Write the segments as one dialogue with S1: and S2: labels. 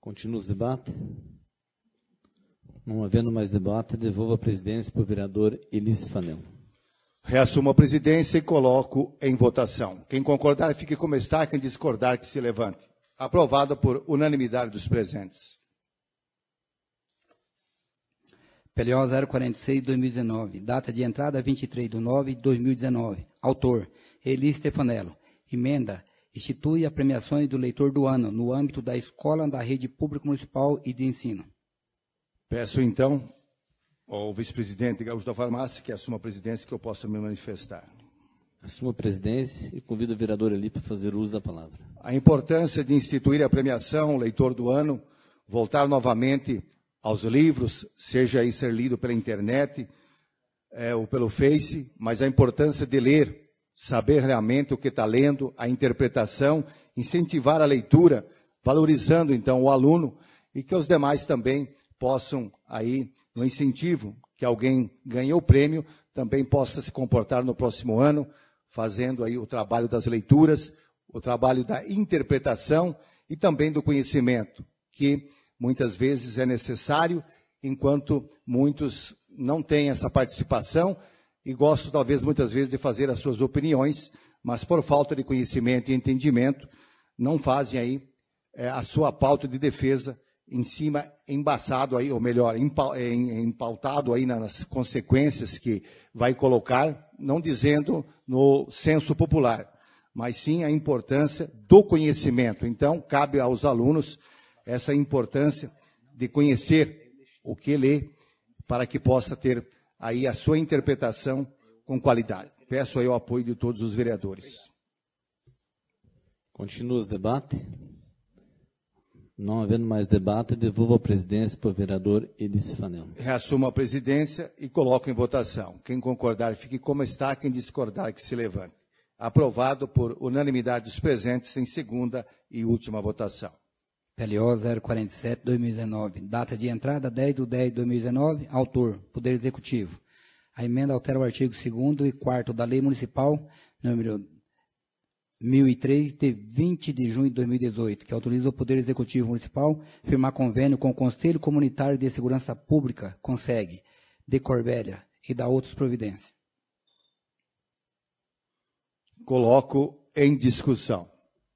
S1: Continua os debates? Não havendo mais debate, devolvo a presidência para o vereador Eli Stefanello.
S2: Reassumo a presidência e coloco em votação. Quem concordar, fique como está. Quem discordar, que se levante. Aprovado por unanimidade dos presentes.
S3: PLO 046-2019. Data de entrada 23/9/2019. Autor, Eli Stefanello. Emenda, institui a premiações do leitor do ano no âmbito da escola da rede pública municipal e de ensino.
S2: Peço, então, ao vice-presidente Gaúcho da Farmácia que assuma a presidência, que eu possa me manifestar.
S1: Assuma a presidência e convido o vereador Eli para fazer uso da palavra.
S2: A importância de instituir a premiação Leitor do Ano, voltar novamente aos livros, seja aí ser lido pela internet ou pelo Face, mas a importância de ler, saber realmente o que está lendo, a interpretação, incentivar a leitura, valorizando então o aluno e que os demais também possam aí, no incentivo que alguém ganhe o prêmio, também possa se comportar no próximo ano, fazendo aí o trabalho das leituras, o trabalho da interpretação e também do conhecimento, que muitas vezes é necessário, enquanto muitos não têm essa participação e gostam talvez muitas vezes de fazer as suas opiniões, mas por falta de conhecimento e entendimento, não fazem aí a sua pauta de defesa em cima, embaçado aí, ou melhor, empautado aí nas consequências que vai colocar, não dizendo no senso popular, mas sim a importância do conhecimento. Então, cabe aos alunos essa importância de conhecer o que lê, para que possa ter aí a sua interpretação com qualidade. Peço aí o apoio de todos os vereadores.
S1: Continua os debates? Não havendo mais debate, devolvo a presidência para o vereador Eli Stefanello.
S2: Reassumo a presidência e coloco em votação. Quem concordar, fique como está. Quem discordar, que se levante. Aprovado por unanimidade dos presentes em segunda e última votação.
S3: PLO 047-2019. Data de entrada 10/10/2019. Autor, Poder Executivo. A emenda altera o artigo 2º e 4º da Lei Municipal, número 1003, de 20 de junho de 2018, que autoriza o Poder Executivo Municipal firmar convênio com o Conselho Comunitário de Segurança Pública, CONSEG, de Corbélia, e da outras providências.
S2: Coloco em discussão.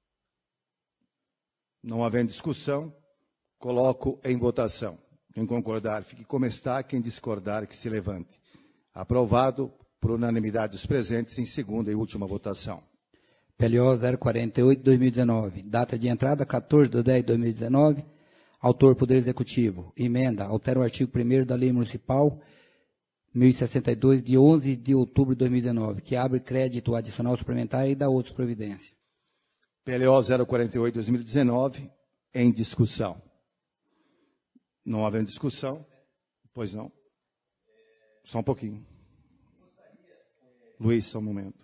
S2: Não havendo discussão, coloco em votação. Quem concordar, fique como está. Quem discordar, que se levante. Aprovado por unanimidade dos presentes em segunda e última votação.
S3: PLO 048-2019. Data de entrada 14/10/2019. Autor, Poder Executivo. Emenda, altera o artigo 1º da Lei Municipal 1062, de 11 de outubro de 2019, que abre crédito adicional suplementar e dá outras providências.
S2: PLO 048-2019, em discussão. Não havendo discussão, pois não. Só um pouquinho. Luiz, só um momento.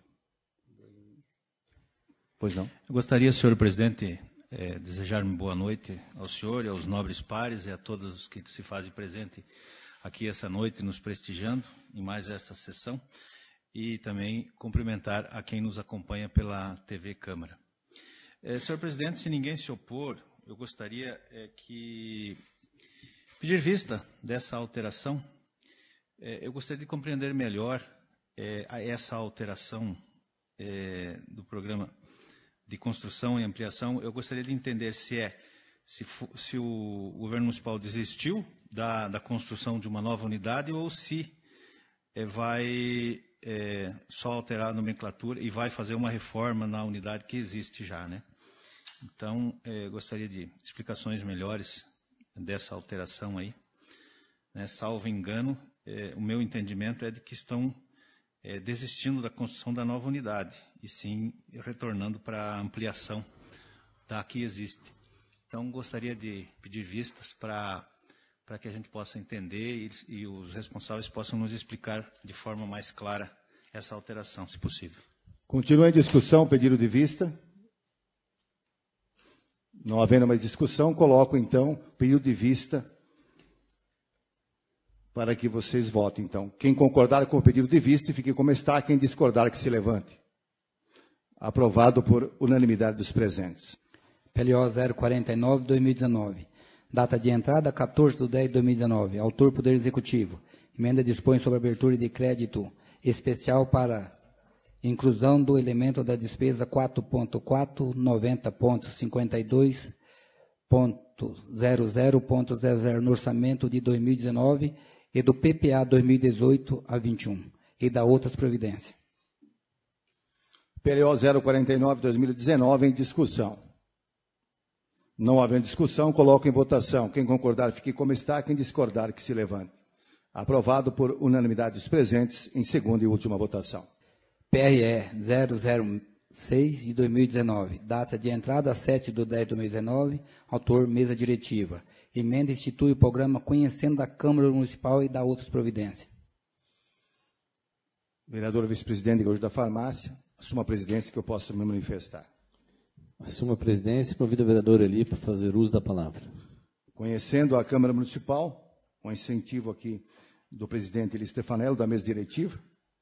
S2: Pois não.
S4: Eu gostaria, senhor presidente, desejar uma boa noite ao senhor e aos nobres pares e a todos os que se fazem presente aqui essa noite, nos prestigiando em mais esta sessão, e também cumprimentar a quem nos acompanha pela TV Câmara. Senhor presidente, se ninguém se opor, eu gostaria que pedir vista dessa alteração. Eu gostaria de compreender melhor essa alteração do programa de construção e ampliação. Eu gostaria de entender se o governo municipal desistiu da construção de uma nova unidade ou se vai só alterar a nomenclatura e vai fazer uma reforma na unidade que existe já, né? Então, gostaria de explicações melhores dessa alteração aí. Né? Salvo engano, o meu entendimento é de que estão desistindo da construção da nova unidade e sim retornando para a ampliação da que existe. Então, gostaria de pedir vistas para que a gente possa entender e os responsáveis possam nos explicar de forma mais clara essa alteração, se possível.
S2: Continua em discussão, pedido de vista. Não havendo mais discussão, coloco, então, pedido de vista para que vocês votem, então. Quem concordar com o pedido de vista, fique como está. Quem discordar, que se levante. Aprovado por unanimidade dos presentes.
S3: PLO 049-2019. Data de entrada, 14/10/2019. Autor, Poder Executivo. Emenda dispõe sobre abertura de crédito especial para inclusão do elemento da despesa 4.490.52.00.00 no orçamento de 2019 e do PPA 2018 a 21 e da outras providências.
S2: PLO 049/2019 em discussão. Não havendo discussão, coloco em votação. Quem concordar, fique como está. Quem discordar, que se levante. Aprovado por unanimidade dos presentes em segunda e última votação.
S3: PRE 006 de 2019. Data de entrada 7/10/2019. Autor, mesa diretiva. Emenda institui o programa Conhecendo da Câmara Municipal e da outras providências.
S2: Vereador vice-presidente Gaúcho da Farmácia, assuma a presidência que eu posso me manifestar.
S1: Assuma a presidência e convido o vereador Eli para fazer uso da palavra.
S2: Conhecendo a Câmara Municipal, um incentivo aqui do presidente Eli Stefanello, da mesa diretiva,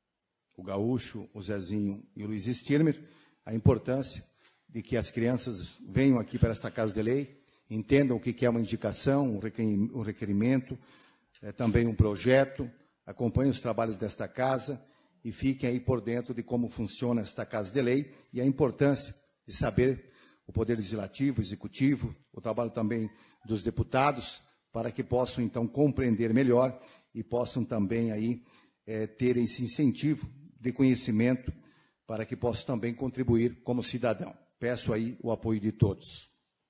S2: o Gaúcho, o Zezinho e o Luiz Stirmer, a importância de que as crianças venham aqui para esta Casa de Lei, entendam o que é uma indicação, um requerimento, também um projeto, acompanhem os trabalhos desta casa e fiquem aí por dentro de como funciona esta Casa de Lei e a importância de saber o Poder Legislativo, Executivo, o trabalho também dos deputados, para que possam, então, compreender melhor e possam também aí ter esse incentivo de conhecimento para que possam também contribuir como cidadão. Peço aí o apoio de todos.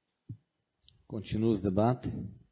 S1: Continua os debates.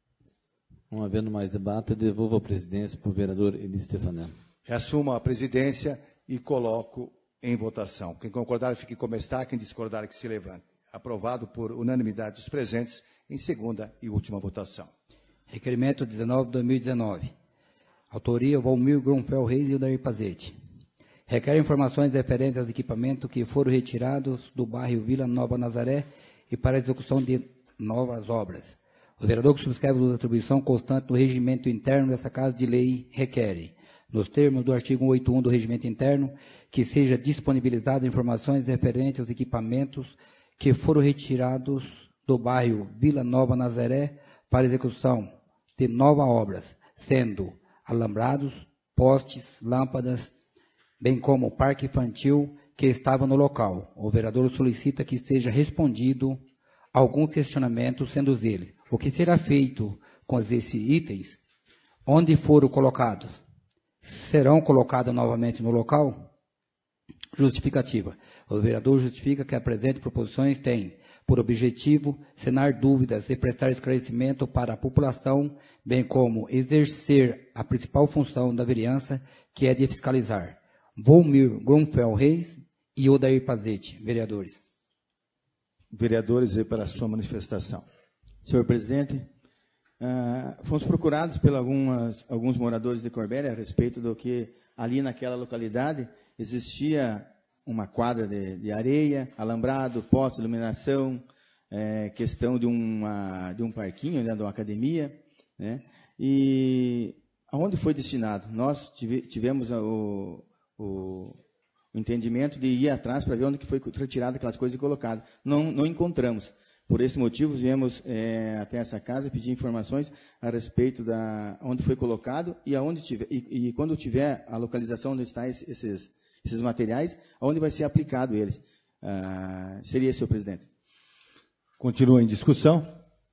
S1: Não havendo mais debate, devolvo a presidência para o vereador Eli Stefanello.
S2: Reassumo a presidência e coloco em votação. Quem concordar, fique como está. Quem discordar, que se levante. Aprovado por unanimidade dos presentes em segunda e última votação.
S3: Requerimento 19/2019. Autoria, Valmir Grunfeld Reis e Odair Pazete. Requer informações referentes aos equipamentos que foram retirados do bairro Vila Nova Nazaré e para a execução de novas obras. O vereador que subscreve a atribuição constante do regimento interno dessa Casa de Lei requer, nos termos do artigo 181 do regimento interno, que seja disponibilizada informações referentes aos equipamentos que foram retirados do bairro Vila Nova Nazaré para execução de novas obras, sendo alambrados, postes, lâmpadas, bem como o parque infantil que estava no local. O vereador solicita que seja respondido alguns questionamentos, sendo eles: o que será feito com esses itens? Onde foram colocados? Serão colocados novamente no local? Justificativa. O vereador justifica que a presente proposições tem por objetivo sanar dúvidas e prestar esclarecimento para a população, bem como exercer a principal função da vereança, que é de fiscalizar. Valmir Grunfeld Reis e Odair Pazete, vereadores.
S2: Vereadores, para a sua manifestação.
S5: Senhor presidente, fomos procurados por alguns moradores de Corbélia a respeito do que ali naquela localidade existia uma quadra de areia, alambrado, poste, iluminação, questão de um parquinho, né, de uma academia, né, e aonde foi destinado? Nós tivemos o entendimento de ir atrás para ver onde que foi retirada aquelas coisas e colocadas. Não encontramos. Por esse motivo, viemos até essa casa pedir informações a respeito da onde foi colocado e aonde tiver, e quando tiver a localização onde estão esses materiais, aonde vai ser aplicado eles. Seria esse, senhor presidente.
S2: Continua em discussão.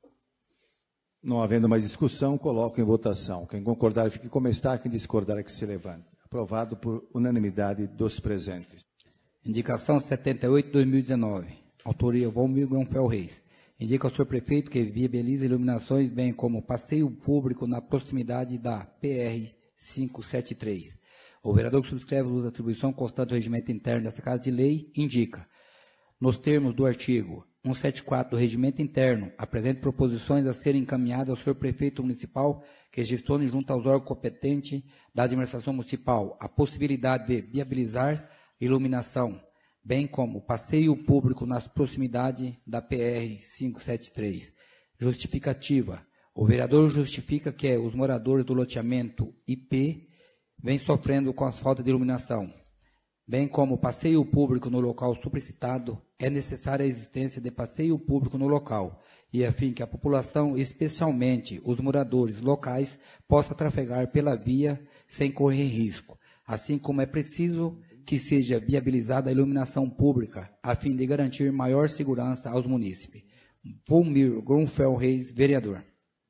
S2: Não havendo mais discussão, coloco em votação. Quem concordar, fique como está. Quem discordar, que se levante. Aprovado por unanimidade dos presentes.
S3: Indicação 78/2019. Autoria Valmir Grunfeld Reis. Indica ao senhor prefeito que viabiliza iluminações, bem como passeio público na proximidade da PR 573. O vereador que subscreve a atribuição constante do regimento interno desta Casa de Lei indica, nos termos do artigo 174 do regimento interno, apresente proposições a serem encaminhadas ao senhor prefeito municipal que gestione junto aos órgãos competentes da administração municipal a possibilidade de viabilizar iluminação, bem como passeio público nas proximidades da PR 573. Justificativa. O vereador justifica que os moradores do loteamento IP vêm sofrendo com as faltas de iluminação, bem como passeio público no local supracitado, é necessária a existência de passeio público no local, e a fim que a população, especialmente os moradores locais, possa trafegar pela via sem correr risco, assim como é preciso que seja viabilizada a iluminação pública, a fim de garantir maior segurança aos munícipes. Volmir Grunfeld Reis, vereador.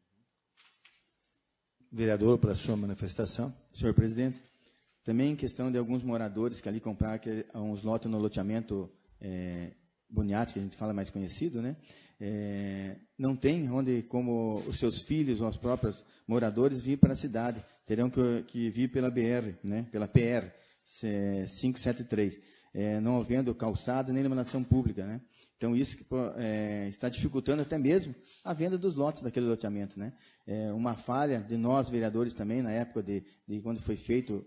S2: Vereador, para a sua manifestação.
S5: Senhor presidente, também em questão de alguns moradores que ali compraram uns lotes no loteamento Boniati, que a gente fala mais conhecido, né? Não tem onde, como os seus filhos ou os próprios moradores, vir para a cidade. Terão que vir pela BR, né? Pela PR 573, não havendo calçada nem iluminação pública, né? Então, isso que está dificultando até mesmo a venda dos lotes daquele loteamento, né? Uma falha de nós, vereadores, também, na época de quando foi feito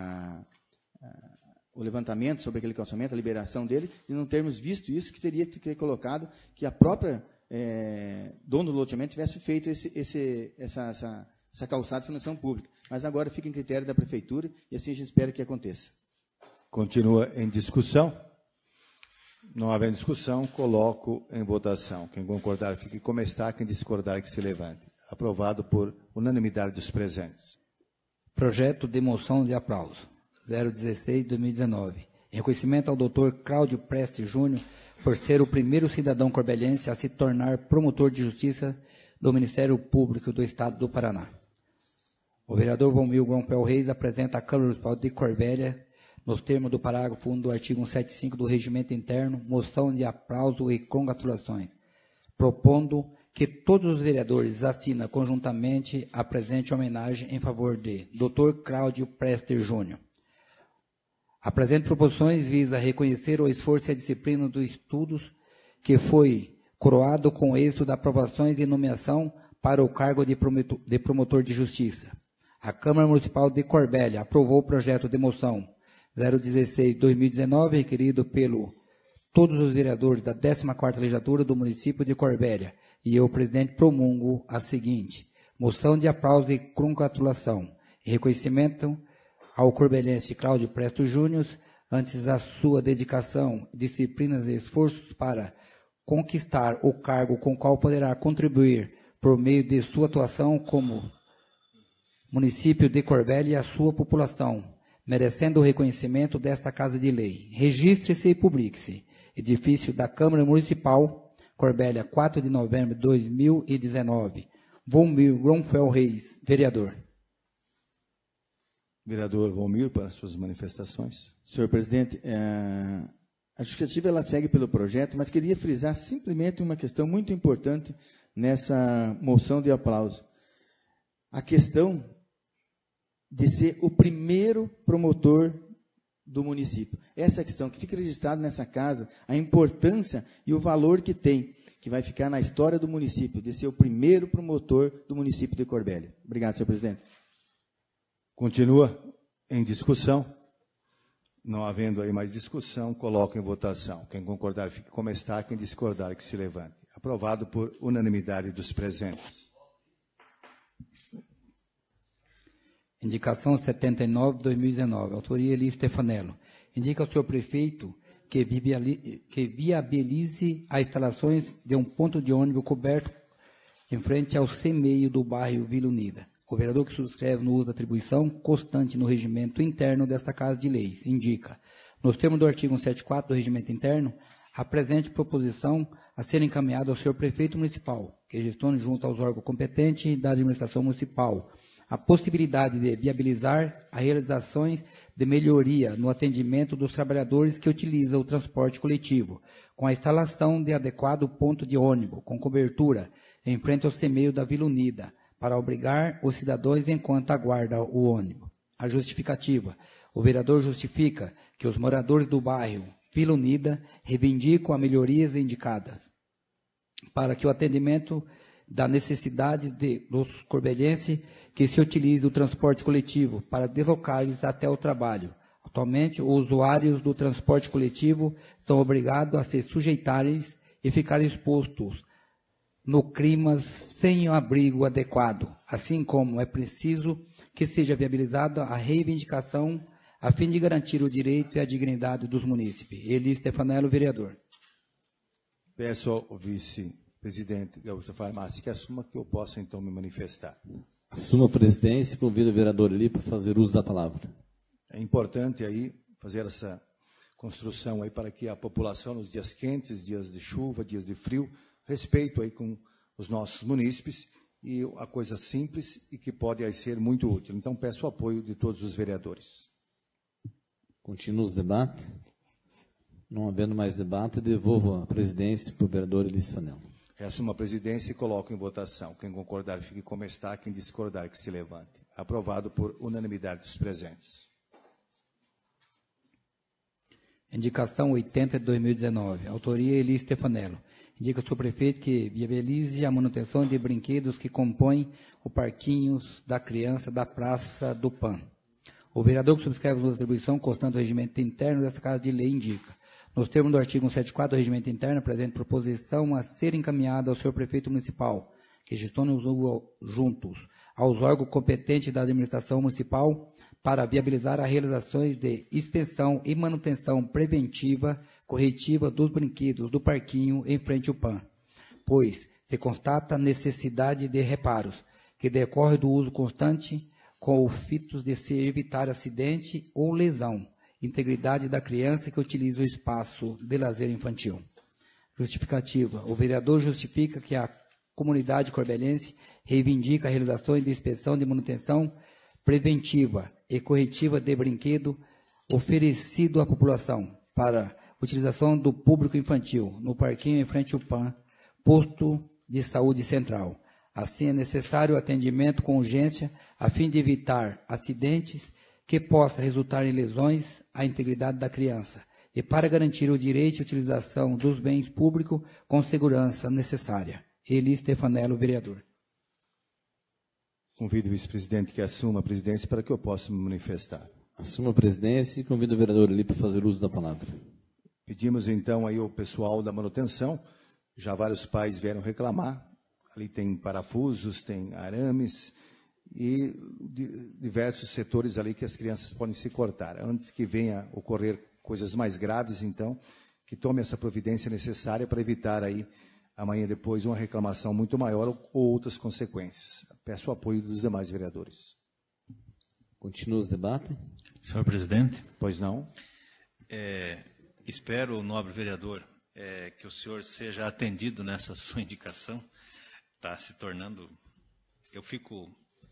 S5: o levantamento sobre aquele calçamento, a liberação dele, de não termos visto isso, que teria que ter colocado que a própria dono do loteamento tivesse feito essa calçada de iluminação pública. Mas agora fica em critério da prefeitura e assim a gente espera que aconteça.
S2: Continua em discussão. Não havendo discussão, coloco em votação. Quem concordar, fique como está. Quem discordar, que se levante. Aprovado por unanimidade dos presentes.
S3: Projeto de moção de aplauso. 016-2019. Em reconhecimento ao Dr. Cláudio Preste Júnior por ser o primeiro cidadão corbelense a se tornar promotor de justiça do Ministério Público do Estado do Paraná. O vereador Volmir Grunfeld Reis apresenta à Câmara Municipal de Corbélia, nos termos do parágrafo 1 do artigo 175 do Regimento Interno, moção de aplauso e congratulações, propondo que todos os vereadores assinem conjuntamente a presente homenagem em favor de Dr. Cláudio Preste Júnior. A presente proposições visa reconhecer o esforço e a disciplina dos estudos que foi coroado com êxito da aprovações e nomeação para o cargo de promotor de justiça. A Câmara Municipal de Corbélia aprovou o projeto de moção 016-2019, requerido pelo todos os vereadores da 14ª Legislatura do município de Corbélia, e eu, presidente, promungo a seguinte: moção de aplauso e congratulação, e reconhecimento ao corbelense Cláudio Preste Júnior, antes da sua dedicação, disciplinas e esforços para conquistar o cargo com o qual poderá contribuir por meio de sua atuação como município de Corbélia e a sua população, merecendo o reconhecimento desta Casa de Lei. Registre-se e publique-se. Edifício da Câmara Municipal, Corbélia, 4 de novembro de 2019. Volmir Grunfeld Reis, vereador.
S2: Vereador Volmir, para suas manifestações.
S5: Senhor presidente, a justificativa ela segue pelo projeto, mas queria frisar simplesmente uma questão muito importante nessa moção de aplauso. A questão de ser o primeiro promotor do município. Essa questão que fica registrada nessa casa, a importância e o valor que tem, que vai ficar na história do município, de ser o primeiro promotor do município de Corbélia. Obrigado, senhor presidente.
S2: Continua em discussão. Não havendo aí mais discussão, coloco em votação. Quem concordar, fique como está. Quem discordar, que se levante. Aprovado por unanimidade dos presentes.
S3: Indicação 79-2019, autoria Eli Stefanello. Indica ao senhor prefeito que viabilize as instalações de um ponto de ônibus coberto em frente ao CEMEI do bairro Vila Unida. O vereador que subscreve no uso da atribuição constante no regimento interno desta Casa de Leis indica, nos termos do artigo 174 do regimento interno, a presente proposição a ser encaminhada ao senhor prefeito municipal, que gestione junto aos órgãos competentes da administração municipal a possibilidade de viabilizar as realizações de melhoria no atendimento dos trabalhadores que utilizam o transporte coletivo, com a instalação de adequado ponto de ônibus, com cobertura, em frente ao CEMEI da Vila Unida, para obrigar os cidadãos enquanto aguardam o ônibus. A justificativa. O vereador justifica que os moradores do bairro Vila Unida reivindicam as melhorias indicadas, para que o atendimento da necessidade dos corbelhenses que se utilize o transporte coletivo para deslocá-los até o trabalho. Atualmente, os usuários do transporte coletivo são obrigados a se sujeitarem e ficar expostos no clima sem o abrigo adequado, assim como é preciso que seja viabilizada a reivindicação a fim de garantir o direito e a dignidade dos munícipes. Eli Stefanello, vereador.
S2: Peço ao vice-presidente presidente Gaúcho da Farmácia, que assuma que eu possa, então, me manifestar.
S1: Assuma a presidência e convido o vereador Eli para fazer uso da palavra.
S2: É importante aí fazer essa construção aí para que a população, nos dias quentes, dias de chuva, dias de frio, respeito aí com os nossos munícipes, e a coisa simples e que pode aí ser muito útil. Então, peço o apoio de todos os vereadores.
S1: Continua os debates. Não havendo mais debate, devolvo a presidência para o vereador Eli Stefanel.
S2: Reassumo a presidência e coloco em votação. Quem concordar, fique como está. Quem discordar, que se levante. Aprovado por unanimidade dos presentes.
S3: Indicação 80 de 2019. Autoria Eli Stefanello. Indica o prefeito que viabilize a manutenção de brinquedos que compõem o Parquinhos da Criança da Praça do PAN. O vereador que subscreve a atribuição constante do regimento interno dessa Casa de Lei indica: nos termos do artigo 174 do regimento interno, a presente proposição a ser encaminhada ao senhor prefeito municipal, que gestiona juntos aos órgãos competentes da administração municipal para viabilizar as realizações de inspeção e manutenção preventiva, corretiva dos brinquedos do parquinho em frente ao PAN, pois se constata necessidade de reparos, que decorre do uso constante com o fito de se evitar acidente ou lesão, integridade da criança que utiliza o espaço de lazer infantil. Justificativa. O vereador justifica que a comunidade corbelense reivindica a realização de inspeção de manutenção preventiva e corretiva de brinquedo oferecido à população para utilização do público infantil no parquinho em frente ao PAN, posto de saúde central. Assim, é necessário o atendimento com urgência a fim de evitar acidentes que possam resultar em lesões à integridade da criança e para garantir o direito de utilização dos bens públicos com segurança necessária. Eli Stefanello, vereador.
S2: Convido o vice-presidente que assuma a presidência para que eu possa me manifestar.
S1: Assuma a presidência e convido o vereador Eli para fazer uso da palavra.
S2: Pedimos então aí ao pessoal da manutenção, já vários pais vieram reclamar, ali tem parafusos, tem arames e diversos setores ali que as crianças podem se cortar. Antes que venha ocorrer coisas mais graves, então, que tome essa providência necessária para evitar aí amanhã depois uma reclamação muito maior ou outras consequências. Peço o apoio dos demais vereadores.
S1: Continua os debates.
S4: Senhor presidente.
S2: Pois não.
S4: Espero, nobre vereador, que o senhor seja atendido nessa sua indicação. Está se tornando... Eu fico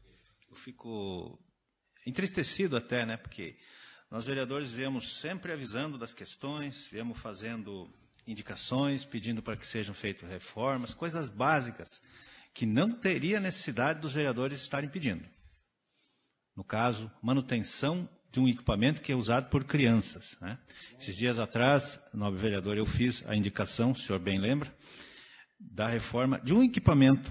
S4: entristecido até, né? Porque nós, vereadores, viemos sempre avisando das questões, viemos fazendo indicações, pedindo para que sejam feitas reformas, coisas básicas, que não teria necessidade dos vereadores estarem pedindo. No caso, manutenção de um equipamento que é usado por crianças, né? Esses dias atrás, nobre vereador, eu fiz a indicação, o senhor bem lembra, da reforma de um equipamento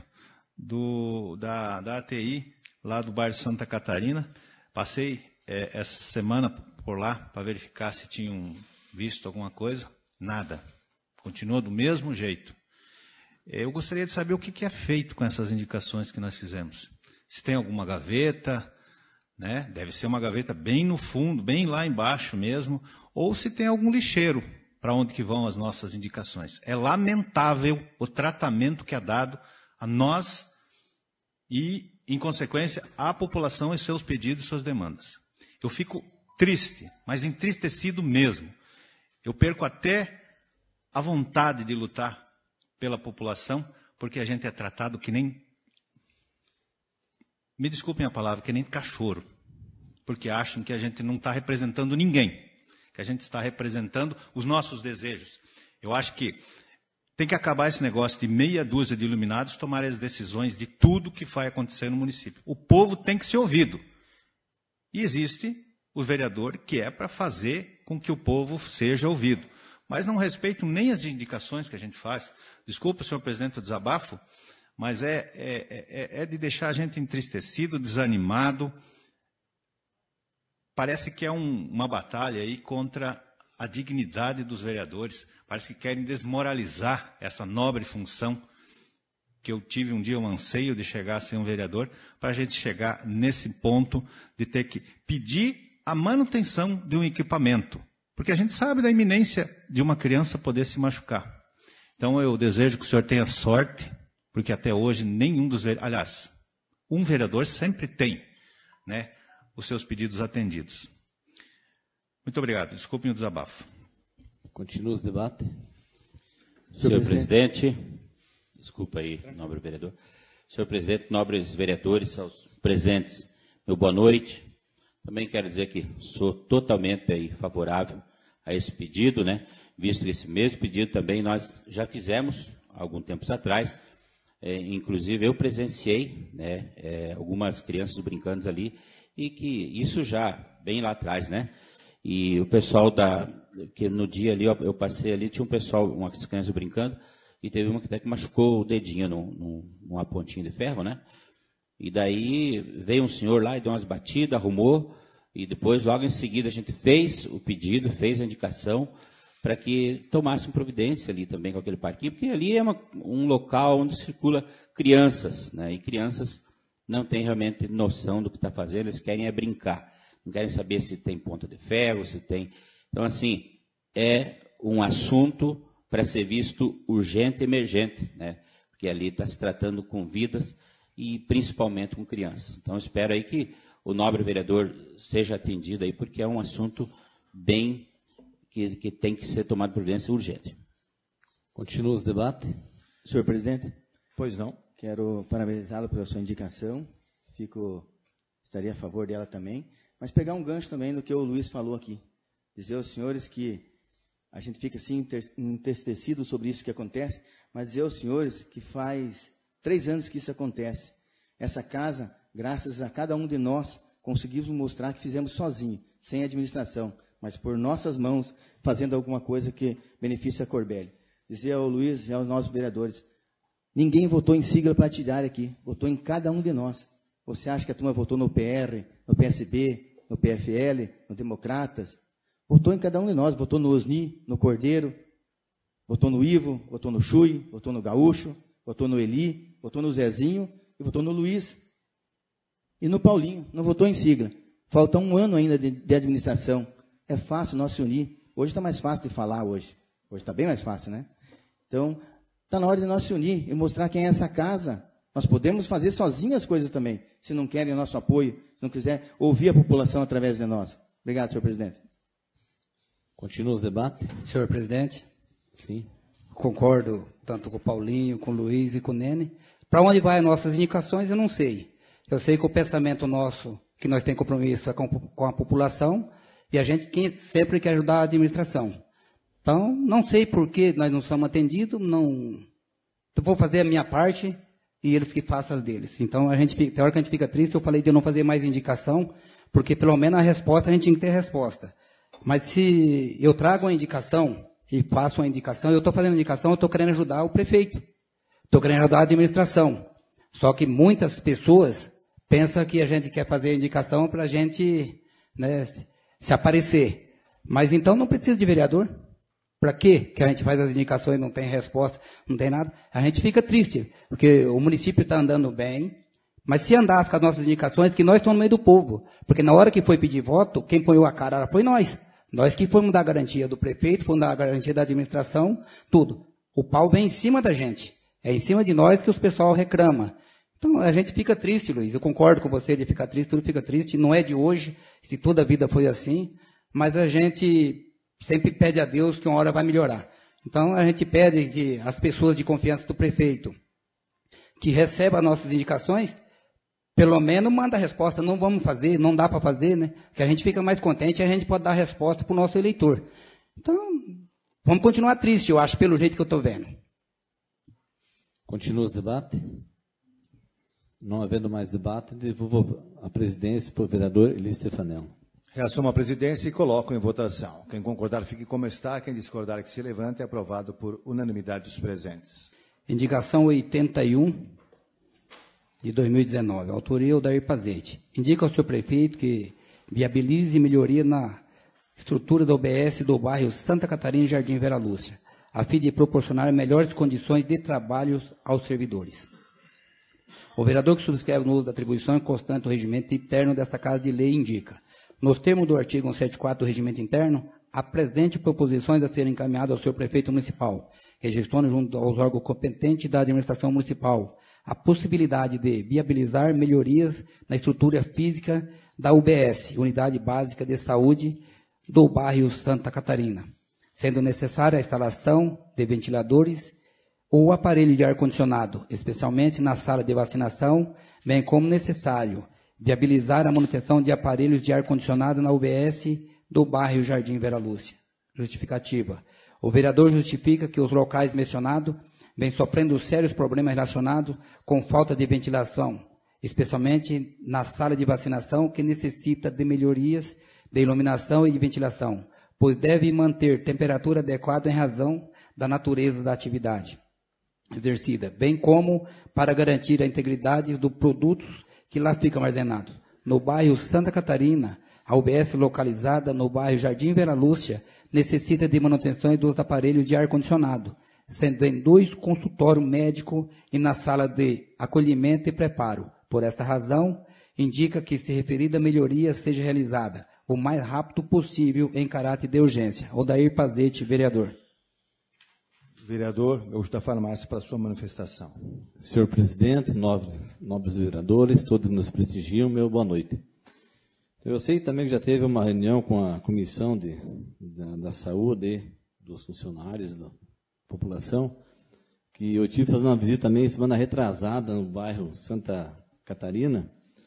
S4: da ATI, lá do bairro Santa Catarina. Passei essa semana por lá para verificar se tinham visto alguma coisa. Nada. Continua do mesmo jeito. Eu gostaria de saber o que é feito com essas indicações que nós fizemos. Se tem alguma gaveta, né? Deve ser uma gaveta bem no fundo, bem lá embaixo mesmo, ou se tem algum lixeiro para onde que vão as nossas indicações. É lamentável o tratamento que é dado a nós e, em consequência, à população e seus pedidos e suas demandas. Eu fico triste, mas entristecido mesmo. Eu perco até a vontade de lutar pela população, porque a gente é tratado que nem, me desculpem a palavra, que nem cachorro, porque acham que a gente não está representando ninguém, que a gente está representando os nossos desejos. Eu acho que tem que acabar esse negócio de meia dúzia de iluminados tomarem as decisões de tudo que vai acontecer no município. O povo tem que ser ouvido. E existe o vereador que é para fazer com que o povo seja ouvido. Mas não respeitam nem as indicações que a gente faz. Desculpa, senhor presidente, o desabafo, mas é de deixar a gente entristecido, desanimado. Parece que é uma batalha aí contra a dignidade dos vereadores. Parece que querem desmoralizar essa nobre função que eu tive um dia um anseio de chegar a ser um vereador, para a gente chegar nesse ponto de ter que pedir a manutenção de um equipamento. Porque a gente sabe da iminência de uma criança poder se machucar. Então, eu desejo que o senhor tenha sorte, porque até hoje nenhum dos vereadores... Aliás, um vereador sempre tem, né, os seus pedidos atendidos. Muito obrigado. Desculpem o desabafo.
S1: Continua os debates.
S6: Senhor presidente, desculpa aí, nobre vereador. Senhor presidente, nobres vereadores, aos presentes, meu boa noite. Também quero dizer que sou totalmente aí favorável a esse pedido, né? Visto que esse mesmo pedido também nós já fizemos algum tempo atrás. Inclusive eu presenciei, né, algumas crianças brincando ali, e que isso já bem lá atrás, né? E o pessoal que no dia ali eu passei ali, tinha um pessoal, umas crianças brincando, e teve uma que até que machucou o dedinho numa pontinha de ferro, né? E daí veio um senhor lá e deu umas batidas, arrumou, e depois logo em seguida a gente fez o pedido, fez a indicação para que tomassem providência ali também com aquele parquinho, porque ali é um local onde circula crianças, né? E crianças não têm realmente noção do que está fazendo, eles querem brincar, não querem saber se tem ponta de ferro, se tem... Então, assim, é um assunto para ser visto urgente e emergente, né? Porque ali está se tratando com vidas e principalmente com crianças. Então, espero aí que o nobre vereador seja atendido aí, porque é um assunto bem que tem que ser tomado providência urgente.
S1: Continua os debates.
S5: Senhor presidente,
S2: Pois não.
S5: quero parabenizá-lo pela sua indicação. Estaria a favor dela também. Mas pegar um gancho também no que o Luiz falou aqui. Dizer aos senhores que a gente fica assim entristecido sobre isso que acontece, mas dizer aos senhores que faz 3 anos que isso acontece. Essa casa, graças a cada um de nós, conseguimos mostrar que fizemos sozinho, sem administração, mas por nossas mãos, fazendo alguma coisa que beneficia a Corbélia. Dizer ao Luiz e aos nossos vereadores, ninguém votou em sigla partidária aqui, votou em cada um de nós. Você acha que a turma votou no PR, no PSB, no PFL, no Democratas? Votou em cada um de nós, votou no Osni, no Cordeiro, votou no Ivo, votou no Chui, votou no Gaúcho, votou no Eli, votou no Zezinho e votou no Luiz. E no Paulinho, não votou em sigla. Falta 1 ano ainda de administração. É fácil nós se unir. Hoje está mais fácil de falar hoje. Hoje está bem mais fácil, né? Então, está na hora de nós se unir e mostrar quem é essa casa. Nós podemos fazer sozinhos as coisas também, se não querem o nosso apoio, se não quiser ouvir a população através de nós. Obrigado, senhor presidente.
S1: Continua os debates.
S3: Senhor presidente,
S1: Sim.
S3: concordo tanto com o Paulinho, com o Luiz e com o Nene. Para onde vai as nossas indicações, eu não sei. Eu sei que o pensamento nosso, que nós temos compromisso é com a população, e a gente sempre quer ajudar a administração. Então, não sei por que nós não somos atendidos, eu vou fazer a minha parte e eles que façam as deles. Então, tem hora que a gente fica triste, eu falei de não fazer mais indicação, porque pelo menos a resposta a gente tinha que ter resposta. Mas se eu trago uma indicação e faço uma indicação, eu estou fazendo indicação, eu estou querendo ajudar o prefeito, estou querendo ajudar a administração. Só que muitas pessoas pensam que a gente quer fazer indicação para a gente, né, se aparecer. Mas então não precisa de vereador. Para quê que a gente faz as indicações e não tem resposta, não tem nada? A gente fica triste, porque o município está andando bem, mas se andasse com as nossas indicações, que nós estamos no meio do povo. Porque na hora que foi pedir voto, quem põe a cara foi nós. Nós que fomos dar a garantia do prefeito, fomos dar a garantia da administração, tudo. O pau vem em cima da gente. É em cima de nós que o pessoal reclama. Então, a gente fica triste, Luiz. Eu concordo com você de ficar triste, tudo fica triste. Não é de hoje, se toda a vida foi assim. Mas a gente sempre pede a Deus que uma hora vai melhorar. Então, a gente pede que as pessoas de confiança do prefeito, que recebam as nossas indicações, pelo menos manda a resposta. Não vamos fazer, não dá para fazer, né? Que a gente fica mais contente e a gente pode dar a resposta para o nosso eleitor. Então, vamos continuar triste, eu acho, pelo jeito que eu estou vendo.
S1: Continua os debates. Não havendo mais debate, devolvo a presidência para o vereador Eli Stefanel.
S2: Reassumo a presidência e coloco em votação. Quem concordar, fique como está. Quem discordar, que se levante. É aprovado por unanimidade dos presentes.
S3: Indicação 81 de 2019. Autoria Odair Pazete. Indica ao senhor prefeito que viabilize melhoria na estrutura do OBS do bairro Santa Catarina e Jardim Vera Lúcia, a fim de proporcionar melhores condições de trabalho aos servidores. O vereador que subscreve no uso da atribuição constante do regimento interno desta Casa de Lei indica, nos termos do artigo 174 do regimento interno, apresente proposições a serem encaminhadas ao senhor prefeito municipal, registrando junto aos órgãos competentes da administração municipal a possibilidade de viabilizar melhorias na estrutura física da UBS, Unidade Básica de Saúde, do bairro Santa Catarina, sendo necessária a instalação de ventiladores ou aparelho de ar-condicionado, especialmente na sala de vacinação, bem como necessário viabilizar a manutenção de aparelhos de ar-condicionado na UBS do bairro Jardim Vera Lúcia. Justificativa. O vereador justifica que os locais mencionados vêm sofrendo sérios problemas relacionados com falta de ventilação, especialmente na sala de vacinação, que necessita de melhorias de iluminação e de ventilação, pois deve manter temperatura adequada em razão da natureza da atividade exercida, bem como para garantir a integridade dos produtos que lá ficam armazenados. No bairro Santa Catarina, a UBS localizada no bairro Jardim Vera Lúcia necessita de manutenção dos aparelhos de ar-condicionado, sendo em 2 consultórios médicos e na sala de acolhimento e preparo. Por esta razão, indica que se referida melhoria seja realizada o mais rápido possível em caráter de urgência. Odair Pazete, vereador.
S2: Vereador, eu da farmácia para a sua manifestação.
S1: Senhor presidente, nobres vereadores, todos que nos prestigiam, meu boa noite. Eu sei também que já teve uma reunião com a Comissão da Saúde, dos funcionários, da população, que eu tive fazendo uma visita também semana retrasada no bairro Santa Catarina,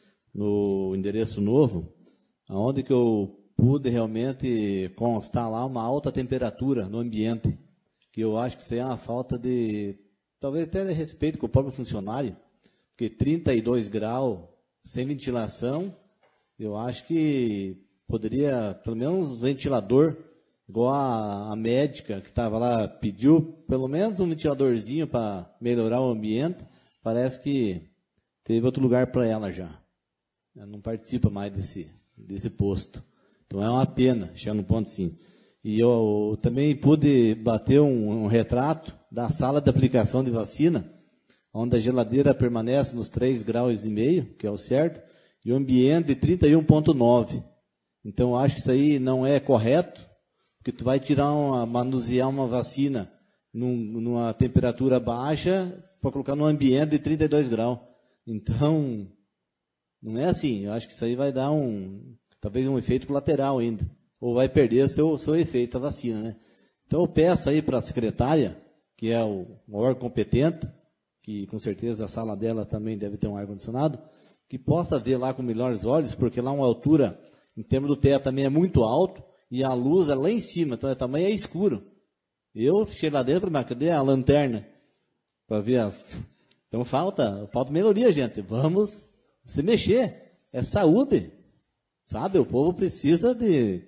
S1: no endereço novo, onde que eu pude realmente constar lá uma alta temperatura no ambiente, que eu acho que isso é uma falta de, talvez até de respeito com o próprio funcionário, porque 32 graus, sem ventilação, eu acho que poderia, pelo menos um ventilador, igual a médica que estava lá, pediu pelo menos um ventiladorzinho para melhorar o ambiente, parece que teve outro lugar para ela já. Ela não participa mais desse posto. Então é uma pena, chegar no ponto assim. E eu também pude bater um retrato da sala de aplicação de vacina, onde a geladeira permanece nos 3,5 graus, que é o certo, e o ambiente de 31,9. Então eu acho que isso aí não é correto, porque tu vai manusear uma vacina numa temperatura baixa para colocar num ambiente de 32 graus. Então, não é assim. Eu acho que isso aí vai dar talvez um efeito colateral ainda. Ou vai perder seu efeito a vacina, né? Então eu peço aí para a secretária, que é o órgão competente, que com certeza a sala dela também deve ter um ar-condicionado, que possa ver lá com melhores olhos, porque lá uma altura, em termos do teto, também é muito alto, e a luz é lá em cima, então o tamanho é escuro. Eu fiquei lá dentro, mas cadê a lanterna? Para ver Então falta melhoria, gente. Vamos se mexer. É saúde. Sabe, o povo precisa de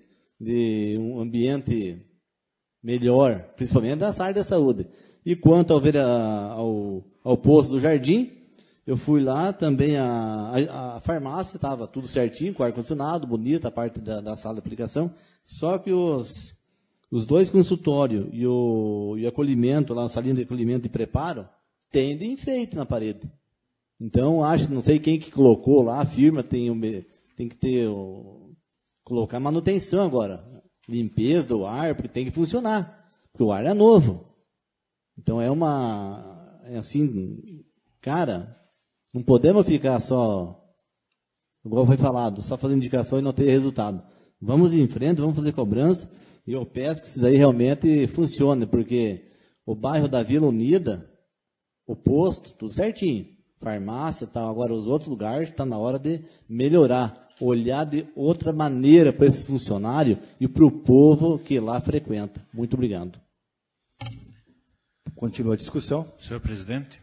S1: um ambiente melhor, principalmente nessa área da saúde. E quanto ao posto do Jardim, eu fui lá também, a farmácia estava tudo certinho, com ar-condicionado, bonita a parte da sala de aplicação, só que os 2 consultórios e o acolhimento, lá na salinha de acolhimento e preparo, tem de enfeite na parede. Então, não sei quem que colocou lá, a firma tem que colocar manutenção agora, limpeza do ar, porque tem que funcionar, porque o ar é novo. Então assim, cara, não podemos ficar só, igual foi falado, só fazendo indicação e não ter resultado. Vamos em frente, vamos fazer cobrança, e eu peço que isso aí realmente funcione, porque o bairro da Vila Unida, o posto, tudo certinho, farmácia e tal, agora os outros lugares está na hora de melhorar, olhar de outra maneira para esse funcionário e para o povo que lá frequenta. Muito obrigado.
S2: Continua a discussão.
S4: Senhor presidente,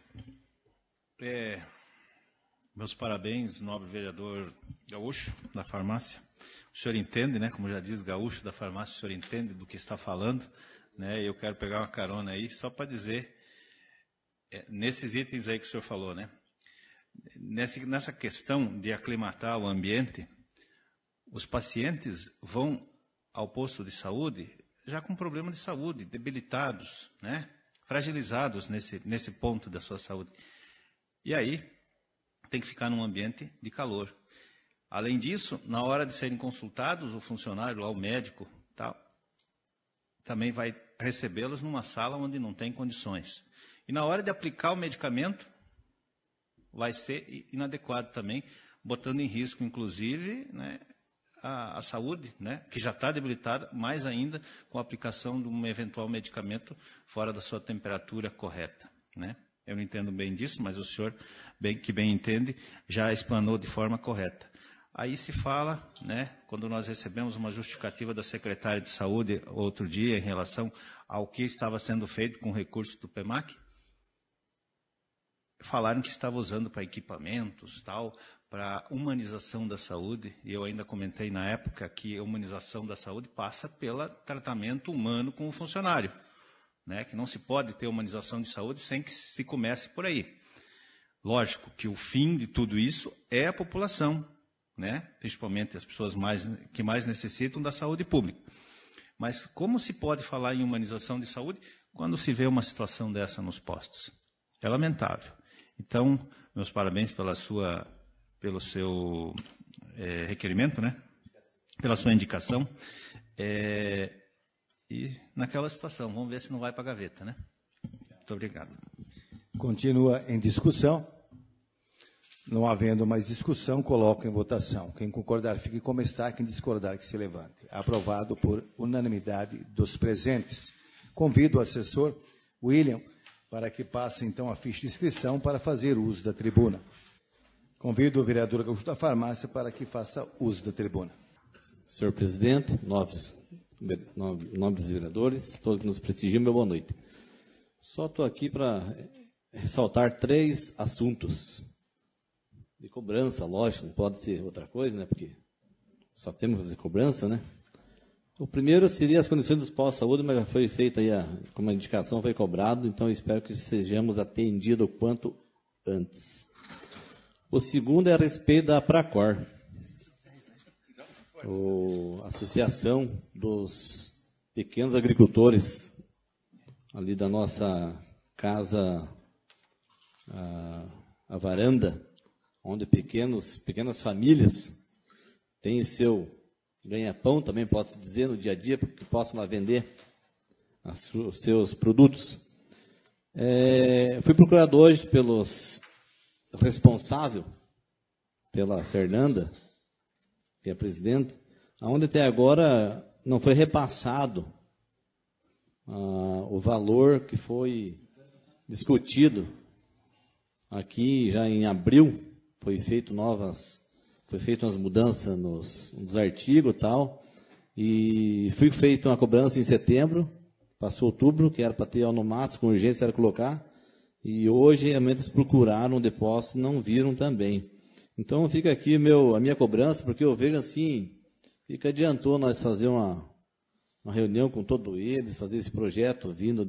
S4: meus parabéns, nobre vereador Gaúcho, da farmácia. O senhor entende, né, como já diz Gaúcho da farmácia, o senhor entende do que está falando, né? Eu quero pegar uma carona aí só para dizer, nesses itens aí que o senhor falou, né? Nessa questão de aclimatar o ambiente, os pacientes vão ao posto de saúde já com problema de saúde, debilitados, né? Fragilizados nesse ponto da sua saúde. E aí, tem que ficar num ambiente de calor. Além disso, na hora de serem consultados, o funcionário lá, o médico, tal, também vai recebê-los numa sala onde não tem condições. E na hora de aplicar o medicamento, vai ser inadequado também, botando em risco, inclusive, né, a saúde, né, que já está debilitada, mais ainda com a aplicação de um eventual medicamento fora da sua temperatura correta, né? Eu não entendo bem disso, mas o senhor, que bem entende, já explanou de forma correta. Aí se fala, né, quando nós recebemos uma justificativa da secretária de Saúde outro dia em relação ao que estava sendo feito com recursos do PEMAC, falaram que estava usando para equipamentos, tal, para humanização da saúde, e eu ainda comentei na época que a humanização da saúde passa pelo tratamento humano com o funcionário, né, que não se pode ter humanização de saúde sem que se comece por aí. Lógico que o fim de tudo isso é a população, né, principalmente as pessoas que mais necessitam da saúde pública. Mas como se pode falar em humanização de saúde quando se vê uma situação dessa nos postos? É lamentável. Então, meus parabéns pelo seu requerimento, né? Pela sua indicação. E naquela situação, vamos ver se não vai para a gaveta, né? Muito obrigado.
S2: Continua em discussão. Não havendo mais discussão, coloco em votação. Quem concordar, fique como está. Quem discordar, que se levante. Aprovado por unanimidade dos presentes. Convido o assessor William para que passe, então, a ficha de inscrição para fazer uso da tribuna. Convido o vereador Gaúcho da Farmácia para que faça uso da tribuna.
S1: Senhor presidente, nobres vereadores, todos que nos prestigiam, meu boa noite. Só estou aqui para ressaltar 3 assuntos de cobrança, lógico, não pode ser outra coisa, né? Porque só temos que fazer cobrança, né? O primeiro seria as condições dos postos de saúde, mas já foi feito aí, como a indicação foi cobrado, então eu espero que sejamos atendidos o quanto antes. O segundo é a respeito da Pracor, a Associação dos Pequenos Agricultores, ali da nossa casa, a varanda, onde pequenas famílias têm seu ganha-pão, também pode-se dizer, no dia a dia, porque possam lá vender os seus produtos. Fui procurado hoje pelos responsável, pela Fernanda, que é a presidenta, onde até agora não foi repassado o valor que foi discutido aqui já em abril. Foi feito umas mudanças nos artigos e tal, e foi feita uma cobrança em setembro, passou outubro, que era para ter no máximo, com urgência era colocar, e hoje realmente eles procuraram o depósito e não viram também. Então fica aqui a minha cobrança, porque eu vejo assim, fica adiantou nós fazer uma reunião com todos eles, fazer esse projeto vindo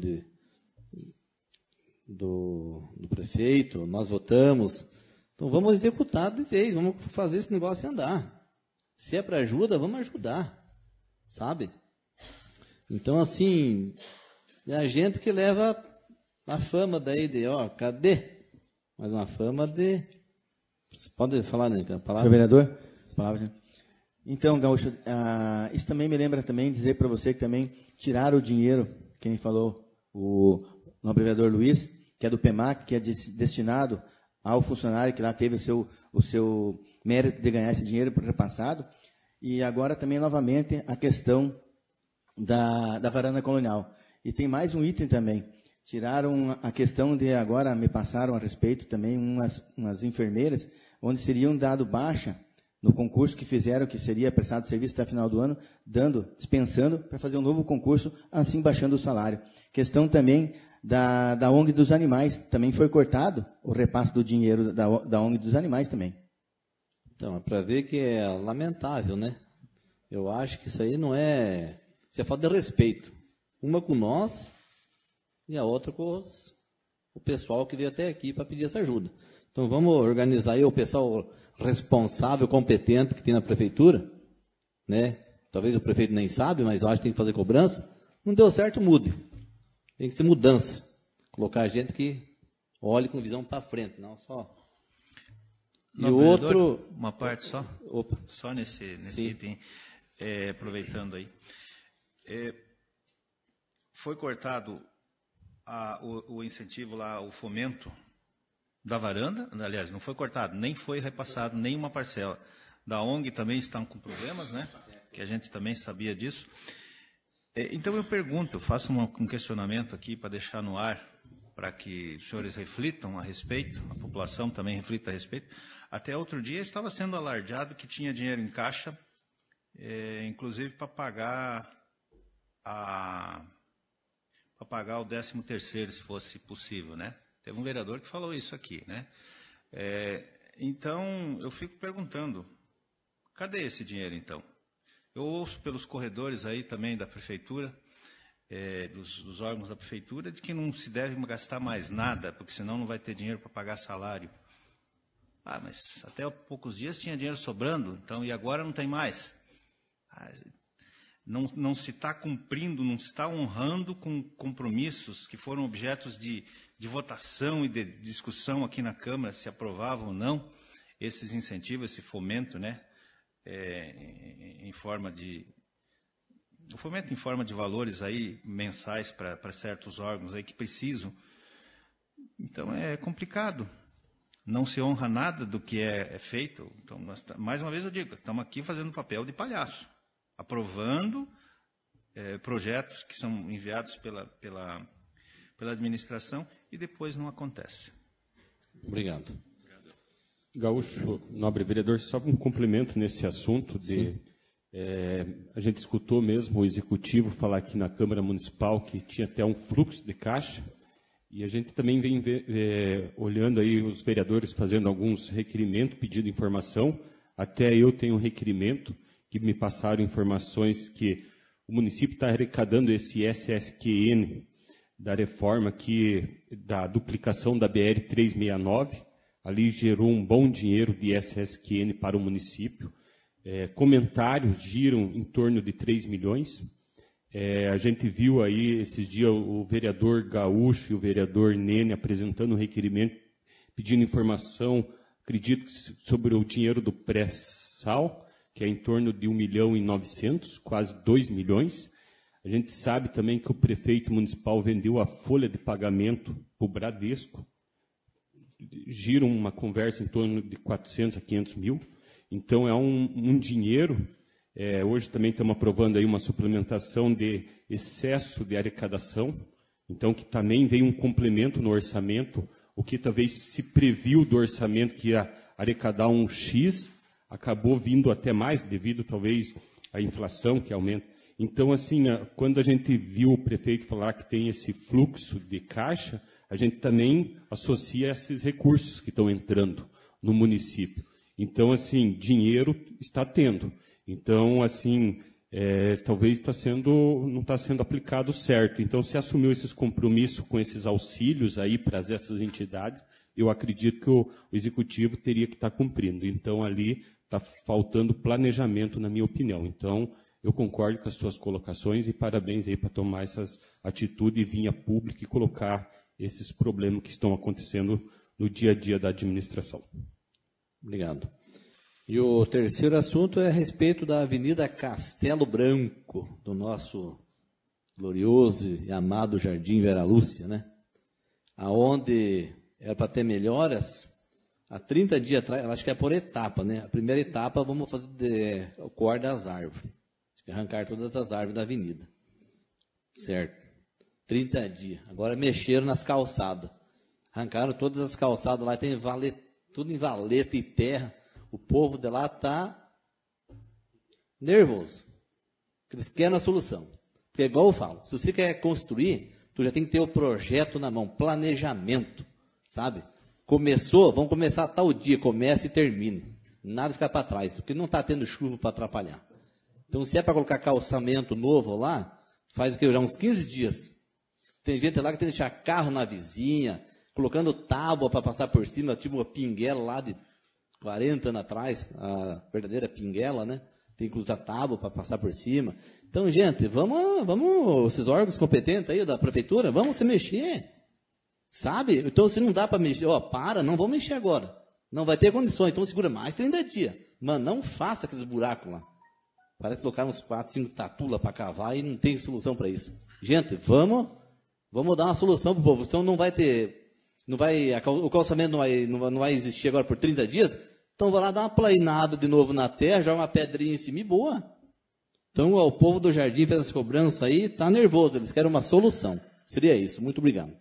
S1: do prefeito, nós votamos. Então vamos executar de vez, vamos fazer esse negócio andar. Se é para ajuda, vamos ajudar, sabe? Então assim, é a gente que leva a fama daí de, cadê? Mas uma fama de... Você pode falar, né?
S5: Senhor vereador, palavra. Então, Gaúcho, isso também me lembra também dizer para você que também tiraram o dinheiro, quem falou, o nobre vereador Luiz, que é do PEMAC, que é destinado ao funcionário que lá teve o seu mérito de ganhar esse dinheiro repassado, e agora também novamente a questão da varanda colonial. E tem mais um item também. Tiraram a questão de, agora me passaram a respeito também umas enfermeiras, onde seriam dado baixa no concurso que fizeram, que seria prestado serviço até final do ano, dispensando para fazer um novo concurso, assim baixando o salário. Questão também da ONG dos animais, também foi cortado o repasse do dinheiro da ONG dos animais também.
S1: Então, é para ver que é lamentável, né? Eu acho que isso aí não é... Isso é falta de respeito. Uma com nós e a outra com o pessoal que veio até aqui para pedir essa ajuda. Então, vamos organizar aí o pessoal responsável, competente que tem na prefeitura, né? Talvez o prefeito nem sabe, mas eu acho que tem que fazer cobrança. Não deu certo, mude. Tem que ser mudança. Colocar gente que olhe com visão para frente, não só...
S4: E o outro... Uma parte só?
S1: Opa.
S4: Só nesse item, aproveitando aí. foi cortado o incentivo lá, o fomento da varanda, aliás, não foi cortado, nem foi repassado nenhuma parcela. Da ONG também estão com problemas, né? Que a gente também sabia disso. Então eu pergunto, eu faço um questionamento aqui para deixar no ar, para que os senhores reflitam a respeito, a população também reflita a respeito. Até outro dia estava sendo alardeado que tinha dinheiro em caixa, inclusive para pagar o 13º, se fosse possível, né? Teve um vereador que falou isso aqui, né? Então, eu fico perguntando, cadê esse dinheiro, então? Eu ouço pelos corredores aí também da prefeitura, dos órgãos da prefeitura, de que não se deve gastar mais nada, porque senão não vai ter dinheiro para pagar salário. Mas até há poucos dias tinha dinheiro sobrando, então, e agora não tem mais. Não se está cumprindo, não se está honrando com compromissos que foram objetos de votação e de discussão aqui na Câmara, se aprovavam ou não esses incentivos, esse fomento, né, o fomento em forma de valores aí mensais para certos órgãos aí que precisam. Então é complicado. Não se honra nada do que é feito. Então, mais uma vez eu digo, estamos aqui fazendo papel de palhaço, aprovando projetos que são enviados pela administração e depois não acontece.
S1: Obrigado.
S7: Gaúcho, nobre vereador, só um complemento nesse assunto. A gente escutou mesmo o executivo falar aqui na Câmara Municipal que tinha até um fluxo de caixa, e a gente também vem olhando aí os vereadores fazendo alguns requerimentos, pedindo informação. Até eu tenho um requerimento que me passaram informações que o município está arrecadando esse SSQN da reforma aqui, da duplicação da BR-369. Ali gerou um bom dinheiro de SSQN para o município. Comentários giram em torno de 3 milhões. A gente viu aí esses dias o vereador Gaúcho e o vereador Nene apresentando um requerimento, pedindo informação, acredito, sobre o dinheiro do pré-sal, que é em torno de 1.900.000, quase 2 milhões. A gente sabe também que o prefeito municipal vendeu a folha de pagamento para o Bradesco. Gira uma conversa em torno de 400 a 500 mil. Então, é um dinheiro. Hoje também estamos aprovando aí uma suplementação de excesso de arrecadação. Então, que também vem um complemento no orçamento. O que talvez se previu do orçamento que ia arrecadar um X, acabou vindo até mais, devido talvez à inflação que aumenta. Então, assim, quando a gente viu o prefeito falar que tem esse fluxo de caixa, a gente também associa esses recursos que estão entrando no município. Então, assim, dinheiro está tendo. Então, assim, talvez não está sendo aplicado certo. Então, se assumiu esses compromissos com esses auxílios aí para essas entidades, eu acredito que o executivo teria que estar cumprindo. Então, ali está faltando planejamento, na minha opinião. Então, eu concordo com as suas colocações e parabéns aí para tomar essas atitudes e vir a público e colocar esses problemas que estão acontecendo no dia a dia da administração.
S1: Obrigado. E o terceiro assunto é a respeito da Avenida Castelo Branco, do nosso glorioso e amado Jardim Vera Lúcia, né? Aonde era para ter melhoras, há 30 dias atrás, acho que é por etapa, né? A primeira etapa vamos fazer o corte das árvores. Arrancar todas as árvores da avenida. Certo. 30 dias. Agora mexeram nas calçadas. Arrancaram todas as calçadas lá, tem tudo em valeta e terra. O povo de lá está nervoso. Eles querem a solução. Porque igual eu falo, se você quer construir, tu já tem que ter o projeto na mão, planejamento, sabe? Começou, vamos começar tal dia, começa e termina. Nada ficar para trás, porque não está tendo chuva para atrapalhar. Então, se é para colocar calçamento novo lá, faz o que? Já uns 15 dias. Tem gente lá que tem que deixar carro na vizinha, colocando tábua para passar por cima, tipo uma pinguela lá de 40 anos atrás, a verdadeira pinguela, né? Tem que usar tábua para passar por cima. Então, gente, vamos, esses órgãos competentes aí da prefeitura, vamos se mexer. Sabe? Então, se não dá para mexer, não vamos mexer agora. Não vai ter condições, então segura mais 30 dias. Mano, não faça aqueles buracos lá. Parece que colocaram uns 4, 5 tatulas para cavar e não tem solução para isso. Gente, vamos dar uma solução para o povo. Então o calçamento não vai existir agora por 30 dias. Então vai lá dar uma plainada de novo na terra, joga uma pedrinha em cima e boa. Então o povo do Jardim fez essa cobrança aí, está nervoso, eles querem uma solução. Seria isso. Muito obrigado.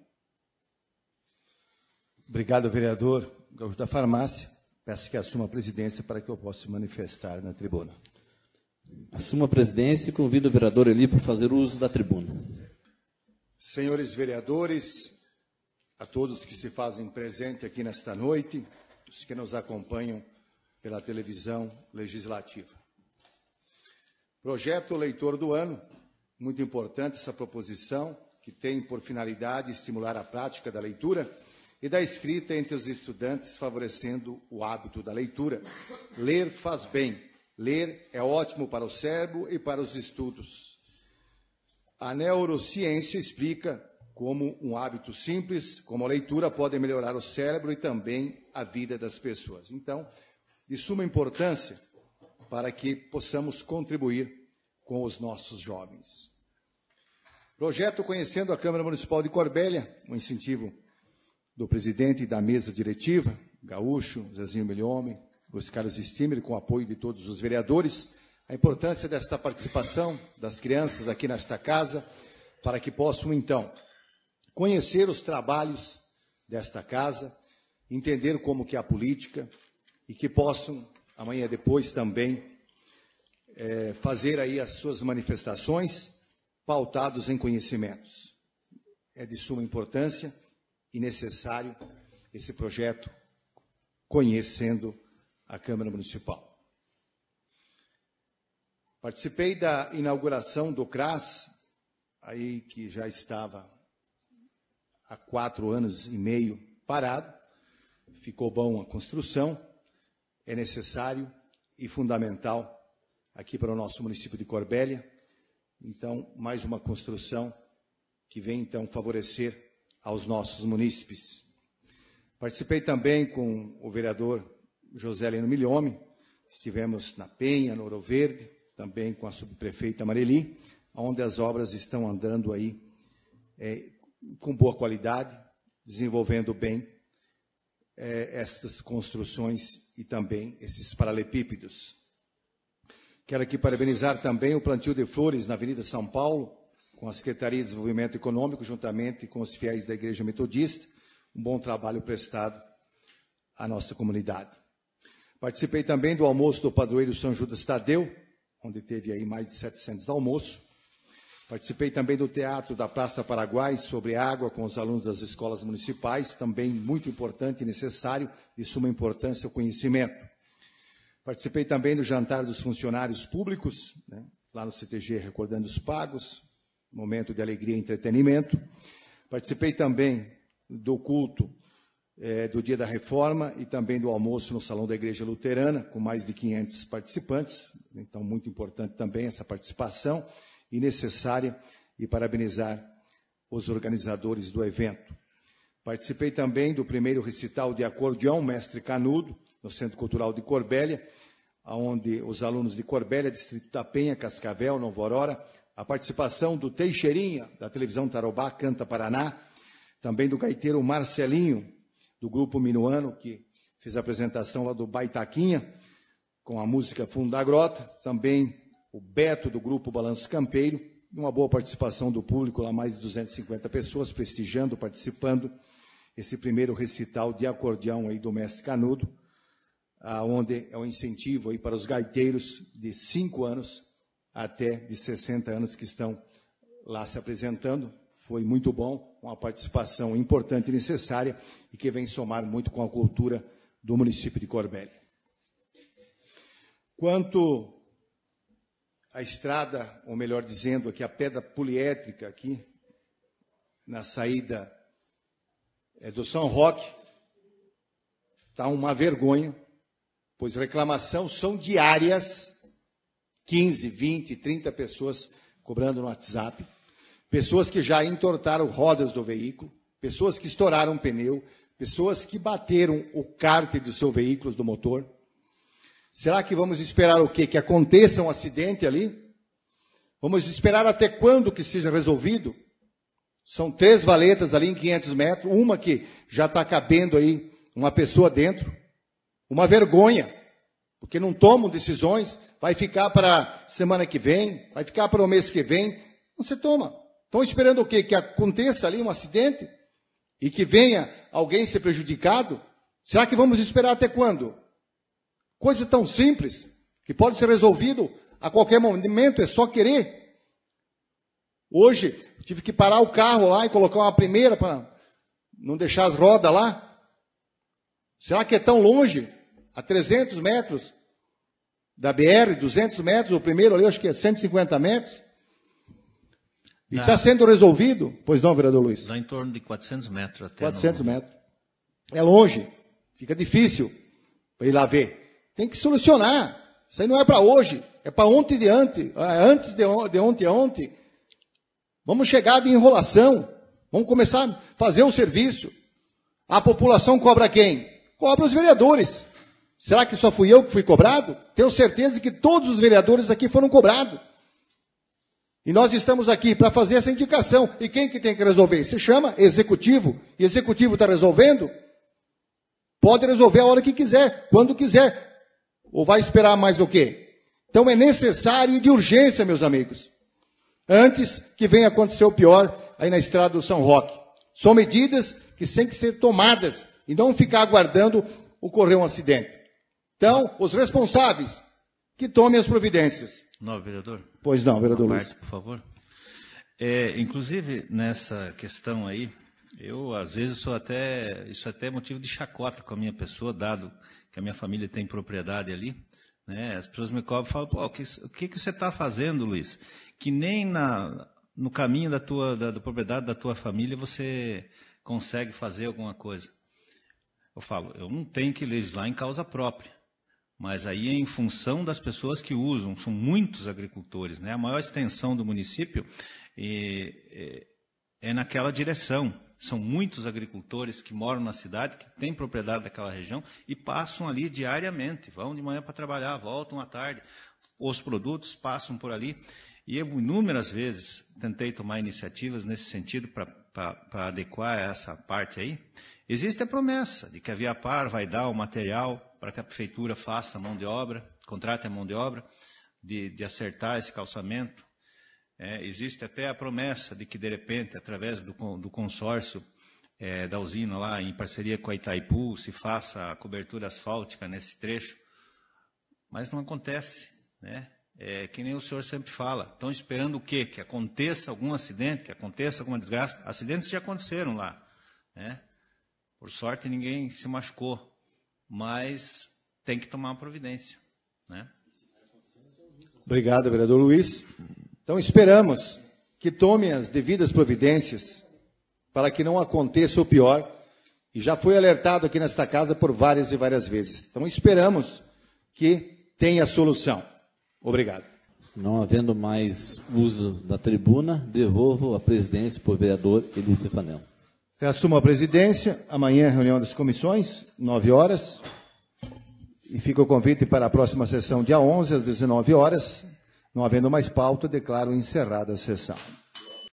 S2: Obrigado, vereador Gaúcho da Farmácia. Peço que assuma a presidência para que eu possa me manifestar na tribuna.
S1: Assuma a presidência e convido o vereador Eli para fazer uso da tribuna.
S2: Senhores vereadores, a todos que se fazem presente aqui nesta noite, os que nos acompanham pela televisão legislativa. Projeto Leitor do Ano, muito importante essa proposição, que tem por finalidade estimular a prática da leitura e da escrita entre os estudantes, favorecendo o hábito da leitura. Ler faz bem. Ler é ótimo para o cérebro e para os estudos. A neurociência explica como um hábito simples, como a leitura, pode melhorar o cérebro e também a vida das pessoas. Então, de suma importância para que possamos contribuir com os nossos jovens. Projeto Conhecendo a Câmara Municipal de Corbélia, um incentivo do presidente e da mesa diretiva, Gaúcho, Zezinho Milhomem, Luiz Carlos Stimmer, com o apoio de todos os vereadores, a importância desta participação das crianças aqui nesta casa, para que possam, então, conhecer os trabalhos desta casa, entender como que é a política e que possam, amanhã depois também, fazer aí as suas manifestações pautados em conhecimentos. É de suma importância e necessário esse projeto Conhecendo a Câmara Municipal. Participei da inauguração do CRAS, aí que já estava há 4 anos e meio parado. Ficou bom a construção, é necessário e fundamental aqui para o nosso município de Corbélia. Então, mais uma construção que vem, então, favorecer aos nossos munícipes. Participei também com o vereador José Leno Milhomem, estivemos na Penha, no Ouro Verde, também com a subprefeita Mareli, onde as obras estão andando aí com boa qualidade, desenvolvendo bem estas construções e também esses paralelepípedos. Quero aqui parabenizar também o plantio de flores na Avenida São Paulo, com a Secretaria de Desenvolvimento Econômico, juntamente com os fiéis da Igreja Metodista, um bom trabalho prestado à nossa comunidade. Participei também do almoço do padroeiro São Judas Tadeu, onde teve aí mais de 700 almoços. Participei também do Teatro da Praça Paraguai, sobre água, com os alunos das escolas municipais, também muito importante e necessário, de suma importância o conhecimento. Participei também do jantar dos funcionários públicos, lá no CTG, recordando os pagos, momento de alegria e entretenimento. Participei também do culto do Dia da Reforma e também do almoço no Salão da Igreja Luterana, com mais de 500 participantes. Então, muito importante também essa participação e necessária, e parabenizar os organizadores do evento. Participei também do primeiro recital de acordeão Mestre Canudo, no Centro Cultural de Corbélia, onde os alunos de Corbélia, Distrito da Penha, Cascavel, Nova Aurora, a participação do Teixeirinha, da televisão Tarobá, Canta Paraná, também do gaiteiro Marcelinho, do grupo Minuano, que fez a apresentação lá do Baitaquinha, com a música Fundo da Grota, também o Beto, do grupo Balanço Campeiro, e uma boa participação do público, lá mais de 250 pessoas, prestigiando, participando, esse primeiro recital de acordeão aí do Mestre Canudo, onde é um incentivo aí para os gaiteiros de 5 anos até de 60 anos que estão lá se apresentando. Foi muito bom, uma participação importante e necessária e que vem somar muito com a cultura do município de Corbélia. Quanto à estrada, ou melhor dizendo, aqui a pedra poliétrica aqui, na saída do São Roque, está uma vergonha, pois reclamação são diárias, 15, 20, 30 pessoas cobrando no WhatsApp, pessoas que já entortaram rodas do veículo, pessoas que estouraram pneu, pessoas que bateram o cárter do seu veículo, do motor. Será que vamos esperar o quê? Que aconteça um acidente ali? Vamos esperar até quando que seja resolvido? São 3 valetas ali em 500 metros, uma que já está cabendo aí uma pessoa dentro. Uma vergonha, porque não tomam decisões, vai ficar para semana que vem, vai ficar para o mês que vem, não se toma. Estão esperando o quê? Que aconteça ali um acidente e que venha alguém ser prejudicado? Será que vamos esperar até quando? Coisa tão simples, que pode ser resolvido a qualquer momento, é só querer. Hoje, tive que parar o carro lá e colocar uma primeira para não deixar as rodas lá. Será que é tão longe? A 300 metros da BR, 200 metros, o primeiro ali, acho que é 150 metros. E está sendo resolvido? Pois não, vereador Luiz?
S4: Dá em torno de 400 metros até.
S2: 400 metros. É longe. Fica difícil para ir lá ver. Tem que solucionar. Isso aí não é para hoje. É para ontem de antes. Antes de ontem a ontem. Vamos chegar de enrolação. Vamos começar a fazer o serviço. A população cobra quem? Cobra os vereadores. Será que só fui eu que fui cobrado? Tenho certeza que todos os vereadores aqui foram cobrados. E nós estamos aqui para fazer essa indicação. E quem que tem que resolver? Se chama executivo. E executivo está resolvendo? Pode resolver a hora que quiser, quando quiser. Ou vai esperar mais o quê? Então é necessário e de urgência, meus amigos. Antes que venha acontecer o pior aí na estrada do São Roque. São medidas que têm que ser tomadas e não ficar aguardando ocorrer um acidente. Então, os responsáveis que tomem as providências.
S4: Não, vereador?
S2: Pois não, vereador Luiz.
S4: Por favor. Inclusive, nessa questão aí, eu, às vezes, isso até é motivo de chacota com a minha pessoa, dado que a minha família tem propriedade ali. Né? As pessoas me cobram e falam, pô, o que você está fazendo, Luiz? Que nem no caminho da propriedade da tua família você consegue fazer alguma coisa. Eu falo, eu não tenho que legislar em causa própria. Mas aí é em função das pessoas que usam, são muitos agricultores, né? A maior extensão do município é naquela direção. São muitos agricultores que moram na cidade, que têm propriedade daquela região e passam ali diariamente. Vão de manhã para trabalhar, voltam à tarde. Os produtos passam por ali. E eu inúmeras vezes tentei tomar iniciativas nesse sentido para adequar essa parte aí. Existe a promessa de que a Viapar vai dar o material para que a prefeitura faça a mão de obra, contrate a mão de obra, de acertar esse calçamento. Existe até a promessa de que, de repente, através do consórcio da usina lá, em parceria com a Itaipu, se faça a cobertura asfáltica nesse trecho. Mas não acontece, né? Que nem o senhor sempre fala. Estão esperando o quê? Que aconteça algum acidente, que aconteça alguma desgraça. Acidentes já aconteceram lá, né? Por sorte, ninguém se machucou. Mas tem que tomar uma providência, né?
S2: Obrigado, vereador Luiz. Então, esperamos que tomem as devidas providências para que não aconteça o pior. E já foi alertado aqui nesta casa por várias e várias vezes. Então, esperamos que tenha solução. Obrigado.
S1: Não havendo mais uso da tribuna, devolvo a presidência para o vereador Eli Stefanel.
S2: Eu assumo a presidência. Amanhã, reunião das comissões, 9 horas. E fica o convite para a próxima sessão, dia 11, às 19 horas. Não havendo mais pauta, declaro encerrada a sessão.